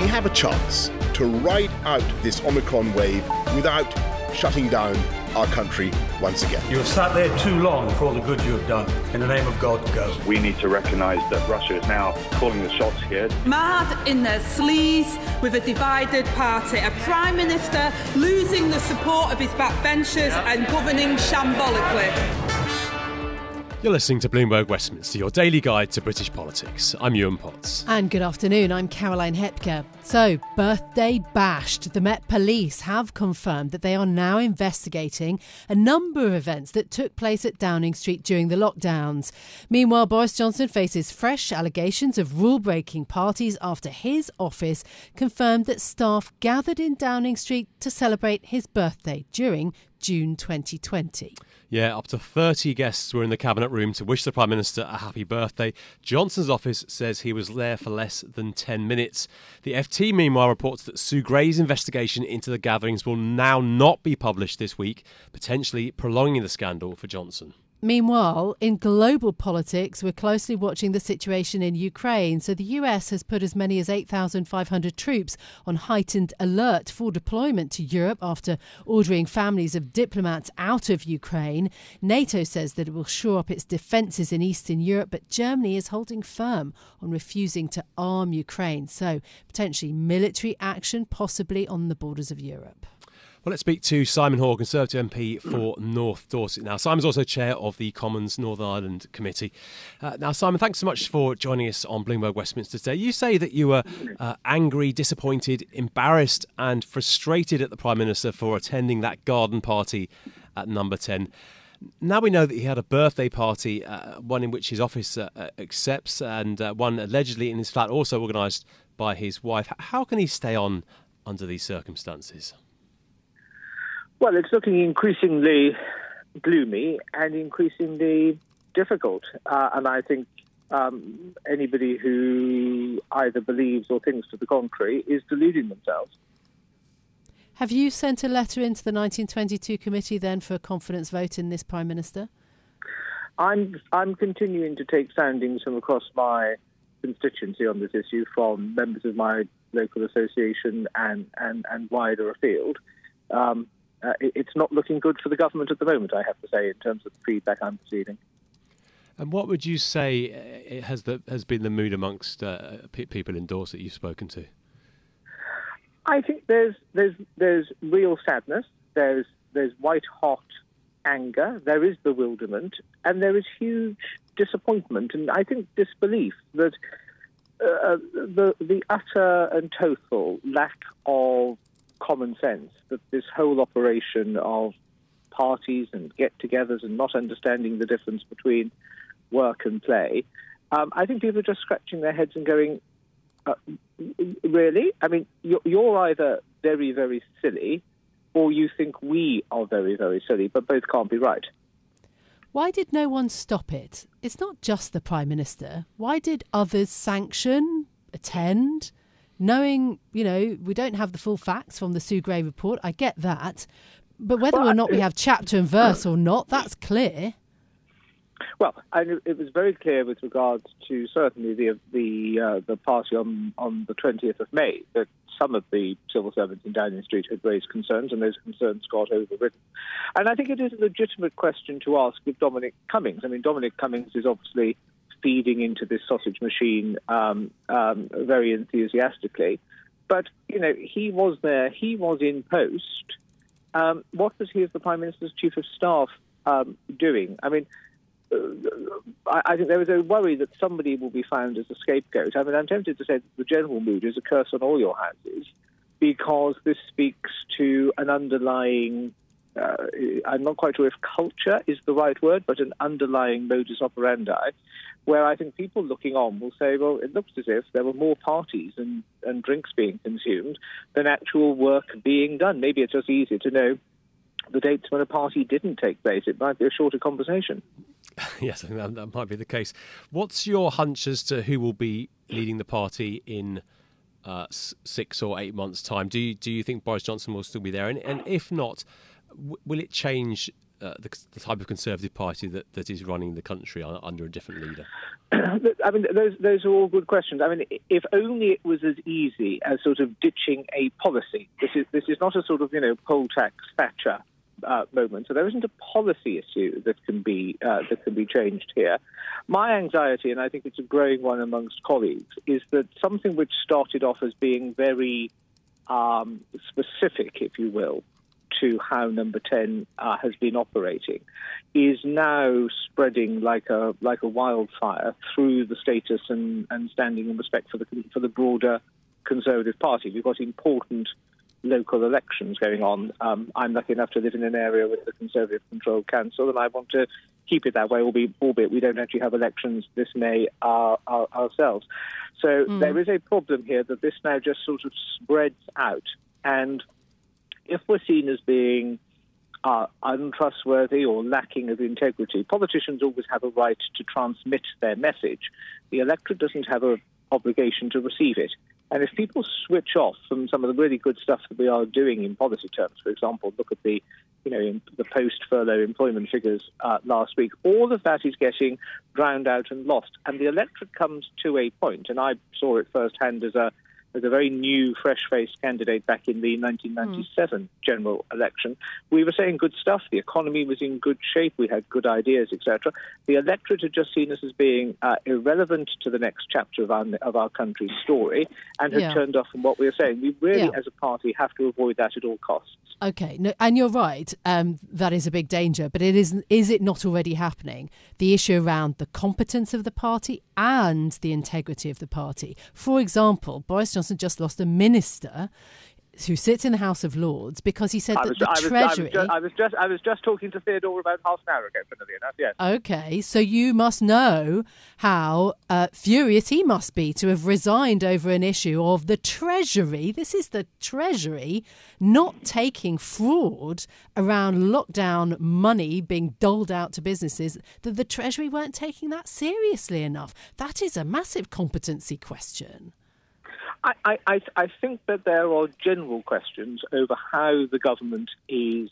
have a chance to ride out this Omicron wave without shutting down our country once again. You have sat there too long for all the good you have done. In the name of God, go. We need to recognise that Russia is now calling the shots here. Mad in their sleeves with a divided party. A Prime Minister losing the support of his backbenchers and governing shambolically. You're listening to Bloomberg Westminster, your daily guide to British politics. I'm Ewan Potts. And good afternoon, I'm Caroline Hepker. So, birthday bashed. The Met Police have confirmed that they are now investigating a number of events that took place at Downing Street during the lockdowns. Meanwhile, Boris Johnson faces fresh allegations of rule-breaking parties after his office confirmed that staff gathered in Downing Street to celebrate his birthday during June 2020. Yeah, up to 30 guests were in the Cabinet room to wish the Prime Minister a happy birthday. Johnson's office says he was there for less than 10 minutes. The FT, meanwhile, reports that Sue Gray's investigation into the gatherings will now not be published this week, potentially prolonging the scandal for Johnson. Meanwhile, in global politics, we're closely watching the situation in Ukraine. So the US has put as many as 8,500 troops on heightened alert for deployment to Europe after ordering families of diplomats out of Ukraine. NATO says that it will shore up its defences in Eastern Europe, but Germany is holding firm on refusing to arm Ukraine. So potentially military action, possibly on the borders of Europe. Well, let's speak to Simon Hoare, Conservative MP for North Dorset. Now, Simon's also chair of the Commons Northern Ireland Committee. Now, Simon, thanks so much for joining us on Bloomberg Westminster today. You say that you were angry, disappointed, embarrassed and frustrated at the Prime Minister for attending that garden party at Number 10. Now we know that he had a birthday party, one in which his office accepts, and one allegedly in his flat, also organised by his wife. How can he stay on under these circumstances? Well, it's looking increasingly gloomy and increasingly difficult. And I think anybody who either believes or thinks to the contrary is deluding themselves. Have you sent a letter into the 1922 committee then for a confidence vote in this Prime Minister? I'm continuing to take soundings from across my constituency on this issue from members of my local association and wider afield. It's not looking good for the government at the moment, I have to say, in terms of the feedback I'm receiving. And what would you say has been the mood amongst people in Dorset you've spoken to? I think there's real sadness. There's white hot anger. There is bewilderment, and there is huge disappointment, and I think disbelief that the utter and total lack of common sense that this whole operation of parties and get-togethers and not understanding the difference between work and play, I think people are just scratching their heads and going, really? I mean, you're either very, very silly or you think we are very, very silly, but both can't be right. Why did no one stop it? It's not just the Prime Minister. Why did others sanction, attend? Knowing, we don't have the full facts from the Sue Gray report, I get that. But whether or not we have chapter and verse or not, that's clear. Well, it was very clear with regards to certainly the party on the 20th of May that some of the civil servants in Downing Street had raised concerns, and those concerns got overridden. And I think it is a legitimate question to ask with Dominic Cummings. I mean, Dominic Cummings is obviously feeding into this sausage machine very enthusiastically. But, he was there, he was in post. What was he as the Prime Minister's Chief of Staff doing? I mean, I think there is a worry that somebody will be found as a scapegoat. I mean, I'm tempted to say that the general mood is a curse on all your houses, because this speaks to an underlying, I'm not quite sure if culture is the right word, but an underlying modus operandi, where I think people looking on will say, well, it looks as if there were more parties and drinks being consumed than actual work being done. Maybe it's just easier to know the dates when a party didn't take place. It might be a shorter conversation. Yes, I think that might be the case. What's your hunch as to who will be leading the party in 6 or 8 months' time? Do you think Boris Johnson will still be there? And if not, will it change the type of Conservative Party that is running the country under a different leader? I mean, those are all good questions. I mean, if only it was as easy as sort of ditching a policy. This is not a sort of, poll tax Thatcher moment. So there isn't a policy issue that can be changed here. My anxiety, and I think it's a growing one amongst colleagues, is that something which started off as being very specific, if you will, to how Number 10 has been operating, is now spreading like a wildfire through the status and standing in respect for the broader Conservative Party. We've got important local elections going on. I'm lucky enough to live in an area with a Conservative-controlled council, and I want to keep it that way, albeit we don't actually have elections this May ourselves. So there is a problem here that this now just sort of spreads out. And if we're seen as being untrustworthy or lacking of integrity, politicians always have a right to transmit their message. The electorate doesn't have an obligation to receive it. And if people switch off from some of the really good stuff that we are doing in policy terms, for example, look at the post-furlough employment figures last week, all of that is getting drowned out and lost. And the electorate comes to a point, and I saw it firsthand as a very new, fresh-faced candidate back in the 1997 general election. We were saying good stuff. The economy was in good shape. We had good ideas, etc. The electorate had just seen us as being irrelevant to the next chapter of our country's story and had turned off from what we were saying. We really, as a party, have to avoid that at all costs. OK, no, and you're right. That is a big danger. But is it not already happening? The issue around the competence of the party and the integrity of the party. For example, Boris Johnson just lost a minister who sits in the House of Lords because he said that the Treasury... I was just talking to Theodore about half an hour ago, funnily enough, yes. OK, so you must know how furious he must be to have resigned over an issue of the Treasury. This is the Treasury not taking fraud around lockdown money being doled out to businesses, that the Treasury weren't taking that seriously enough. That is a massive competency question. I think that there are general questions over how the government is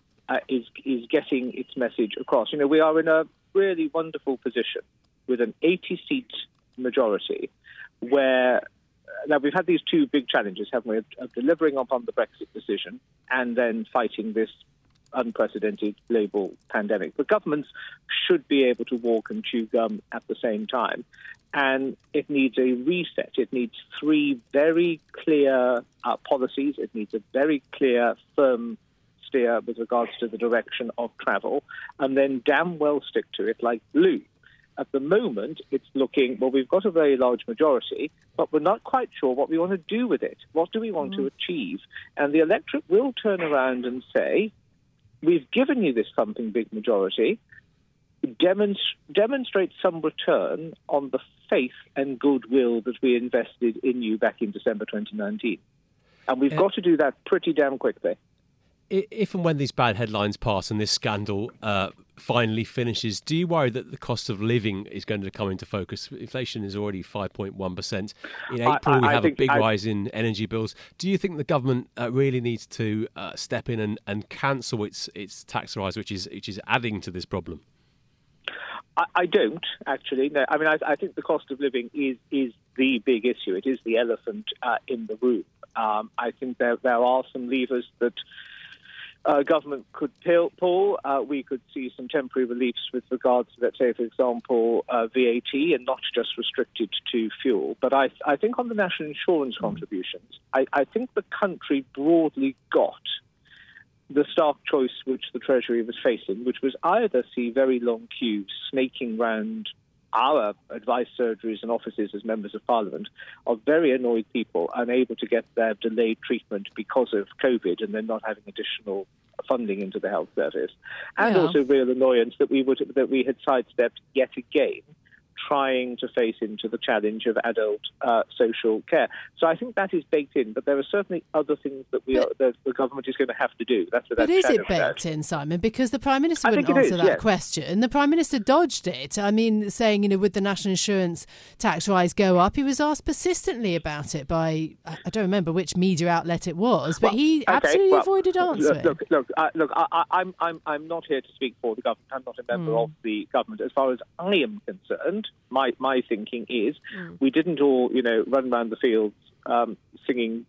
getting its message across. We are in a really wonderful position with an 80-seat majority where now we've had these two big challenges, haven't we, of delivering upon the Brexit decision and then fighting this unprecedented global pandemic. But governments should be able to walk and chew gum at the same time. And it needs a reset. It needs three very clear policies. It needs a very clear, firm steer with regards to the direction of travel, and then damn well stick to it like glue. At the moment, it's looking, well, we've got a very large majority, but we're not quite sure what we want to do with it. What do we want to achieve? And the electorate will turn around and say, we've given you this thumping big majority, demonstrate some return on the faith and goodwill that we invested in you back in December 2019. And we've got to do that pretty damn quickly. If and when these bad headlines pass and this scandal finally finishes, do you worry that the cost of living is going to come into focus? Inflation is already 5.1%. In April, we have a big rise in energy bills. Do you think the government really needs to step in and cancel its tax rise, which is adding to this problem? I don't, actually. No, I mean, I think the cost of living is the big issue. It is the elephant in the room. I think there are some levers that government could pull. We could see some temporary reliefs with regards to, let's say, for example, VAT, and not just restricted to fuel. But I think on the national insurance contributions, I think the country broadly got the stark choice which the Treasury was facing, which was either see very long queues snaking round our advice surgeries and offices as members of Parliament of very annoyed people unable to get their delayed treatment because of COVID and then not having additional funding into the health service, and also real annoyance that we had sidestepped yet again trying to face into the challenge of adult social care. So I think that is baked in, but there are certainly other things that the government is going to have to do. But is it baked in, Simon? Because the Prime Minister wouldn't answer that question. The Prime Minister dodged it. I mean, saying, would the national insurance tax rise go up? He was asked persistently about it by, I don't remember which media outlet it was, but he absolutely avoided answering. Look, I'm not here to speak for the government. I'm not a member of the government. As far as I am concerned, my thinking is we didn't all, run around the fields singing,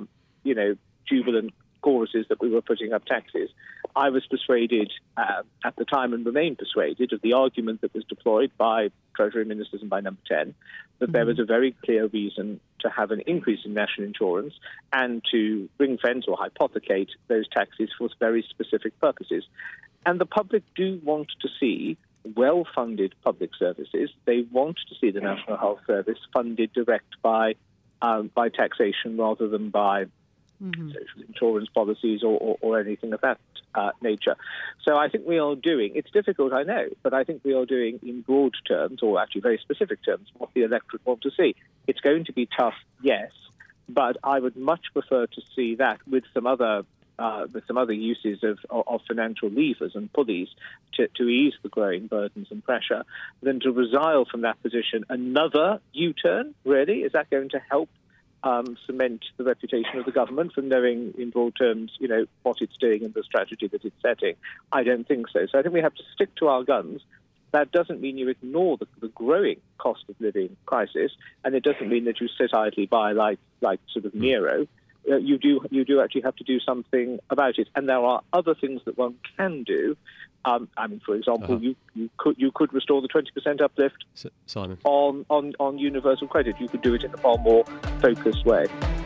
jubilant choruses that we were putting up taxes. I was persuaded at the time, and remain persuaded, of the argument that was deployed by Treasury Ministers and by Number 10, that there was a very clear reason to have an increase in national insurance and to ring-fence or hypothecate those taxes for very specific purposes. And the public do want to see well-funded public services. They want to see the National Health Service funded direct by taxation rather than by social insurance policies or anything of that nature. So I think we are doing, it's difficult, I know, but I think we are doing in broad terms, or actually very specific terms, what the electorate want to see. It's going to be tough, yes, but I would much prefer to see that with some other uses of financial levers and pulleys to ease the growing burdens and pressure, than to resile from that position. Another U-turn, really? Is that going to help cement the reputation of the government from knowing in broad terms, what it's doing and the strategy that it's setting? I don't think so. So I think we have to stick to our guns. That doesn't mean you ignore the growing cost of living crisis, and it doesn't mean that you sit idly by like sort of Nero. You do actually have to do something about it, and there are other things that one can do. For example, you could restore the 20% uplift Simon. on universal credit. You could do it in a far more focused way.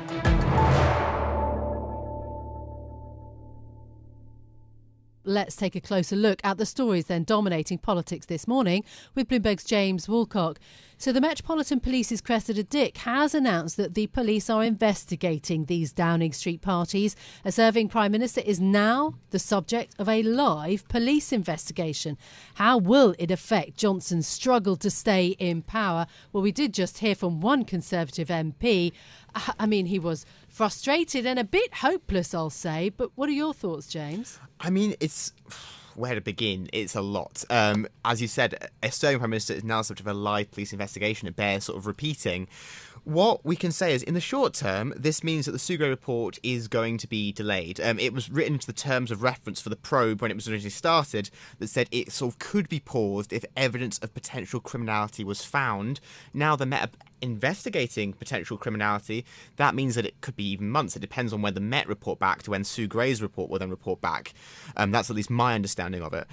Let's take a closer look at the stories then dominating politics this morning with Bloomberg's James Woolcock. So the Metropolitan Police's Cressida Dick has announced that the police are investigating these Downing Street parties. A serving Prime Minister is now the subject of a live police investigation. How will it affect Johnson's struggle to stay in power? Well, we did just hear from one Conservative MP. I mean, he was frustrated and a bit hopeless, I'll say. But what are your thoughts, James? I mean, it's... where to begin? It's a lot. As you said, a serving Prime Minister is now subject of a live police investigation. It bears sort of repeating. What we can say is, in the short term, this means that the Sue Gray report is going to be delayed. It was written into the terms of reference for the probe when it was originally started that said it sort of could be paused if evidence of potential criminality was found. Now the Met investigating potential criminality, that means that it could be even months. It depends on when the Met report back to when Sue Gray's report will then report back. That's at least my understanding of it.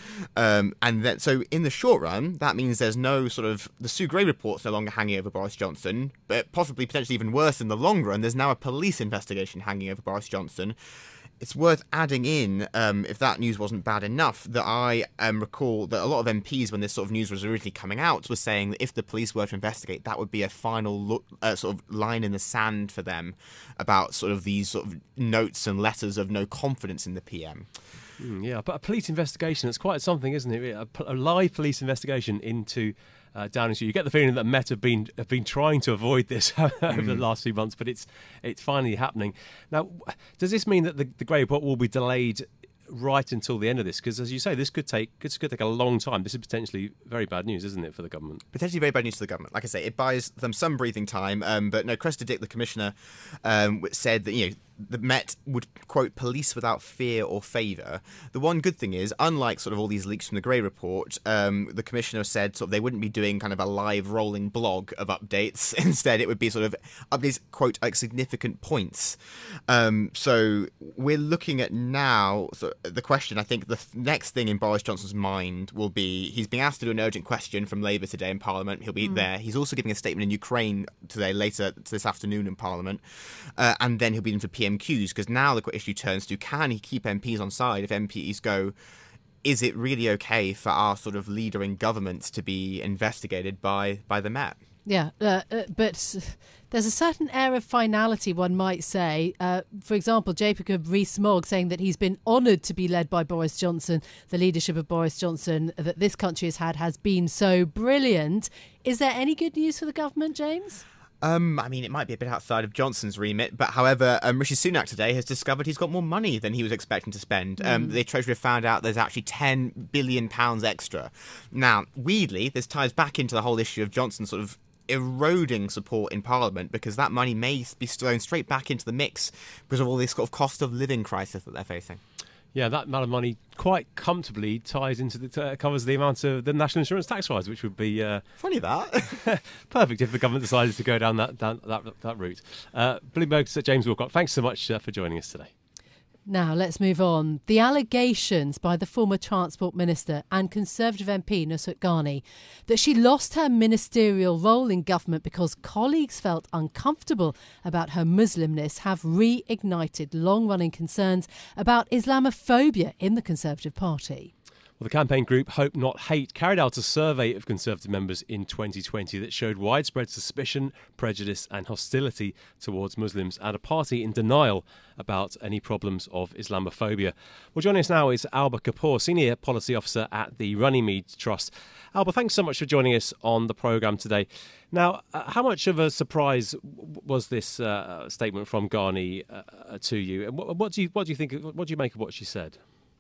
And then, so in the short run, that means there's no sort of, the Sue Gray report's no longer hanging over Boris Johnson, but possibly potentially even worse in the long run, there's now a police investigation hanging over Boris Johnson. It's worth adding in, if that news wasn't bad enough, that I recall that a lot of MPs, when this sort of news was originally coming out, was saying that if the police were to investigate, that would be a final sort of line in the sand for them about sort of these sort of notes and letters of no confidence in the PM. Yeah, but a police investigation, it's quite something, isn't it? A live police investigation into Downing Street. You get the feeling that Met have been trying to avoid this over the last few months, but it's finally happening. Now, does this mean that the Grey Report will be delayed right until the end of this? Because, as you say, this could take a long time. This is potentially very bad news, isn't it, for the government? Potentially very bad news for the government. Like I say, it buys them some breathing time. But no, Cressida Dick, the commissioner, said that the Met would, quote, police without fear or favour. The one good thing is, unlike sort of all these leaks from the Grey Report, the Commissioner said sort of they wouldn't be doing kind of a live rolling blog of updates. Instead, it would be sort of updates, quote, like significant points. So we're looking at now, so the question, I think the next thing in Boris Johnson's mind will be, he's being asked to do an urgent question from Labour today in Parliament. He'll be there. He's also giving a statement in Ukraine today, later this afternoon in Parliament. And then he'll be in for PMQs, because now the issue turns to, can he keep MPs on side if MPs go, is it really okay for our sort of leader in government to be investigated by the Met? Yeah, but there's a certain air of finality, one might say. For example, Jacob Rees-Mogg saying that he's been honoured to be led by Boris Johnson. The leadership of Boris Johnson that this country has been so brilliant. Is there any good news for the government, James? I mean, it might be a bit outside of Johnson's remit, but however, Rishi Sunak today has discovered he's got more money than he was expecting to spend. The Treasury have found out there's actually £10 billion extra. Now, weirdly, this ties back into the whole issue of Johnson sort of eroding support in Parliament, because that money may be thrown straight back into the mix because of all this sort of cost of living crisis that they're facing. Yeah, that amount of money quite comfortably ties into covers the amount of the national insurance tax rise, which would be funny that perfect if the government decided to go down that route. Bloomberg's James Wilcock, thanks so much for joining us today. Now, let's move on. The allegations by the former Transport Minister and Conservative MP Nusrat Ghani that she lost her ministerial role in government because colleagues felt uncomfortable about her Muslimness have reignited long-running concerns about Islamophobia in the Conservative Party. Well, the campaign group Hope Not Hate carried out a survey of Conservative members in 2020 that showed widespread suspicion, prejudice and hostility towards Muslims, and a party in denial about any problems of Islamophobia. Well, joining us now is Alba Kapoor, Senior Policy Officer at the Runnymede Trust. Alba, thanks so much for joining us on the programme today. Now, how much of a surprise was this statement from Ghani to you? And what do you think? What do you make of what she said?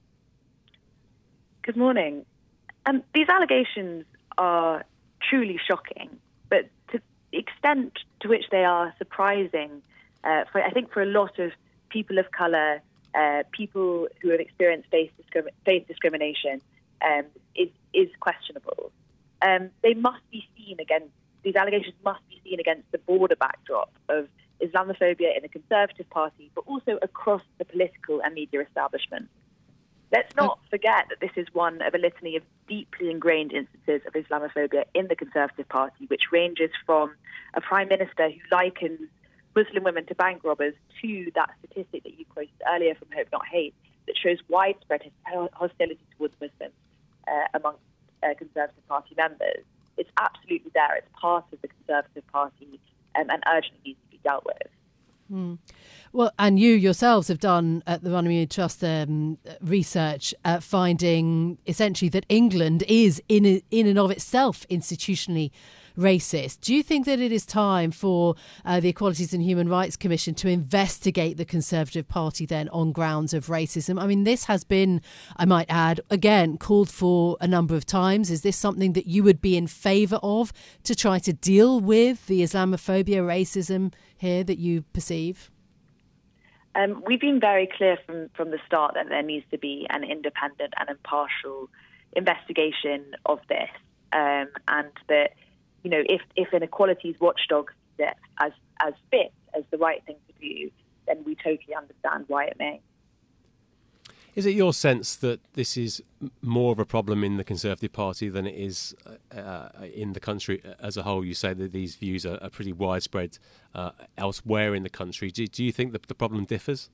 Good morning. These allegations are truly shocking, but to the extent to which they are surprising, I think for a lot of people of colour, people who have experienced faith discrimination, is questionable. They must be seen against, these allegations must be seen against the broader backdrop of Islamophobia in the Conservative Party, but also across the political and media establishment. Let's not forget that this is one of a litany of deeply ingrained instances of Islamophobia in the Conservative Party, which ranges from a Prime Minister who likens Muslim women to bank robbers to that statistic that you quoted earlier from Hope Not Hate that shows widespread hostility towards Muslims amongst Conservative Party members. It's absolutely there. It's part of the Conservative Party and urgently needs to be dealt with. Well, and you yourselves have done at the Runnymede Trust research finding essentially that England is in and of itself institutionally racist. Do you think that it is time for the Equalities and Human Rights Commission to investigate the Conservative Party then on grounds of racism? I mean, this has been, I might add, again, called for a number of times. Is this something that you would be in favour of to try to deal with the Islamophobia, racism here that you perceive? We've been very clear from the start that there needs to be an independent and impartial investigation of this, and that, you know, if an equalities watchdog sees it as fit, as the right thing to do, then we totally understand why it may. Is it your sense that this is more of a problem in the Conservative Party than it is in the country as a whole? You say that these views are pretty widespread elsewhere in the country. Do you think that the problem differs?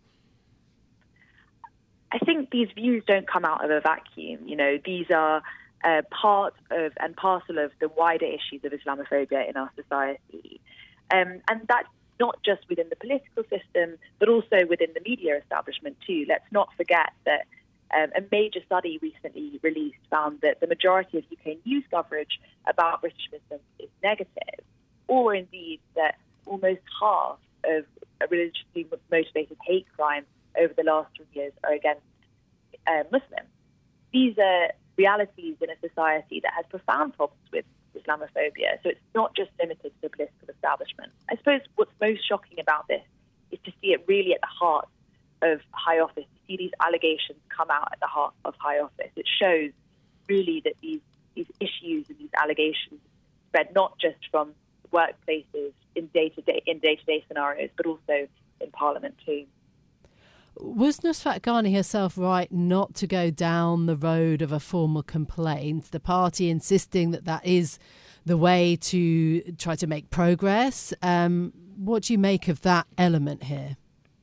I think these views don't come out of a vacuum. You know, these are part of and parcel of the wider issues of Islamophobia in our society. And that's not just within the political system, but also within the media establishment too. Let's not forget that a major study recently released found that the majority of UK news coverage about British Muslims is negative, or indeed that almost half of religiously motivated hate crimes over the last 3 years are against Muslims. These are realities in a society that has profound problems with Islamophobia, so it's not just limited to the political establishment. I suppose what's most shocking about this is to see it really at the heart of high office, to see these allegations come out at the heart of high office. It shows really that these issues and these allegations spread not just from workplaces in day-to-day scenarios, but also in Parliament too. Was Nusrat Ghani herself right not to go down the road of a formal complaint? The party insisting that is the way to try to make progress. What do you make of that element here?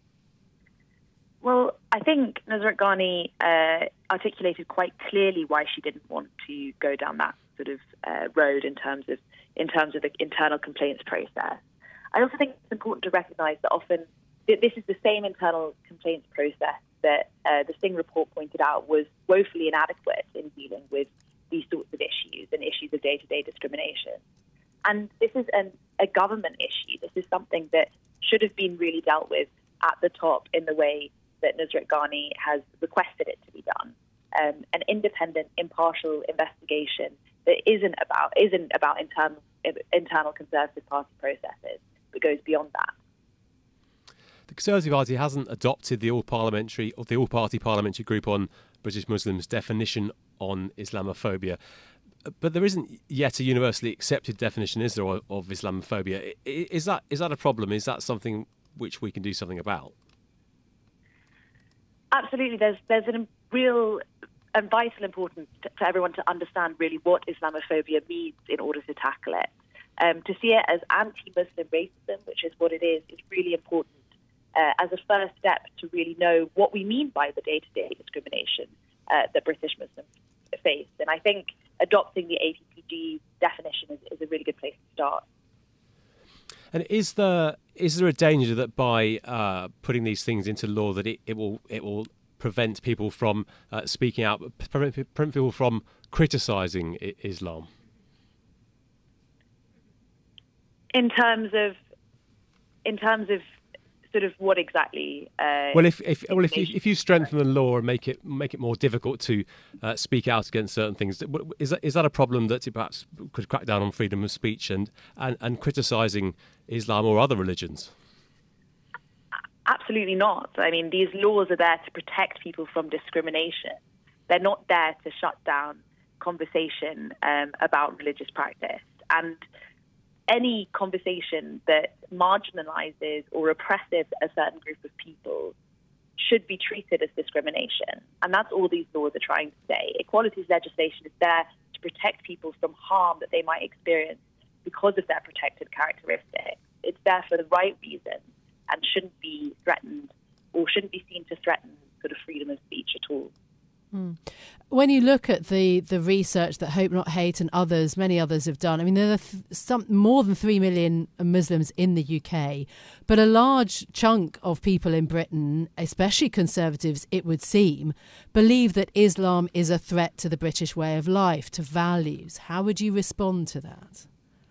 Well, I think Nusrat Ghani articulated quite clearly why she didn't want to go down that sort of road in terms of, in terms of the internal complaints process. I also think it's important to recognise that often this is the same internal complaints process that the Singh report pointed out was woefully inadequate in dealing with these sorts of issues and issues of day-to-day discrimination. And this is a government issue. This is something that should have been really dealt with at the top in the way that Nusrat Ghani has requested it to be done. An independent, impartial investigation that isn't about internal Conservative Party processes, but goes beyond that. The Conservative Party hasn't adopted the all-party parliamentary group on British Muslims definition on Islamophobia, but there isn't yet a universally accepted definition, is there, of Islamophobia? Is that a problem? Is that something which we can do something about? Absolutely. There's a real and vital importance for everyone to understand really what Islamophobia means in order to tackle it. To see it as anti-Muslim racism, which is what it is really important as a first step to really know what we mean by the day-to-day discrimination that British Muslims face. And I think adopting the APPG definition is a really good place to start. And is there a danger that by putting these things into law that it will prevent people from speaking out, prevent people from criticising Islam? In terms of sort of what exactly? Well, if you strengthen the law and make it more difficult to speak out against certain things, is that a problem that it perhaps could crack down on freedom of speech and criticising Islam or other religions? Absolutely not. I mean, these laws are there to protect people from discrimination. They're not there to shut down conversation about religious practice. And any conversation that marginalises or oppresses a certain group of people should be treated as discrimination. And that's all these laws are trying to say. Equalities legislation is there to protect people from harm that they might experience because of their protected characteristics. It's there for the right reason and shouldn't be threatened or shouldn't be seen to threaten sort of freedom of speech at all. When you look at the research that Hope Not Hate and many others have done, I mean, there are more than 3 million Muslims in the UK, but a large chunk of people in Britain, especially Conservatives, it would seem, believe that Islam is a threat to the British way of life, to values. How would you respond to that?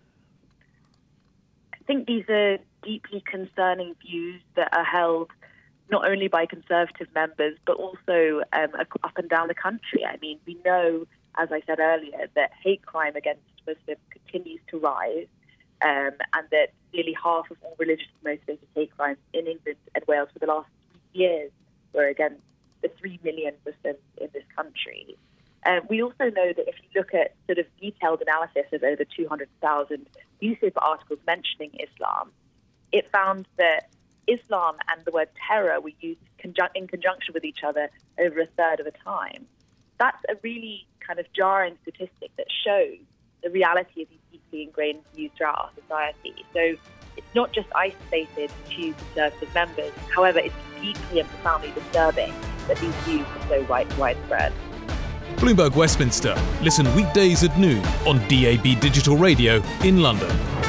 I think these are deeply concerning views that are held not only by Conservative members, but also up and down the country. I mean, we know, as I said earlier, that hate crime against Muslims continues to rise, and that nearly half of all religiously motivated hate crimes in England and Wales for the last 3 years were against the 3 million Muslims in this country. We also know that if you look at sort of detailed analysis of over 200,000 newspaper articles mentioning Islam, it found that Islam and the word terror were used in conjunction with each other over a third of the time. That's a really kind of jarring statistic that shows the reality of these deeply ingrained views throughout our society. So it's not just isolated to Conservative members. However, it's deeply and profoundly disturbing that these views are so widespread. Bloomberg Westminster. Listen weekdays at noon on DAB Digital Radio in London.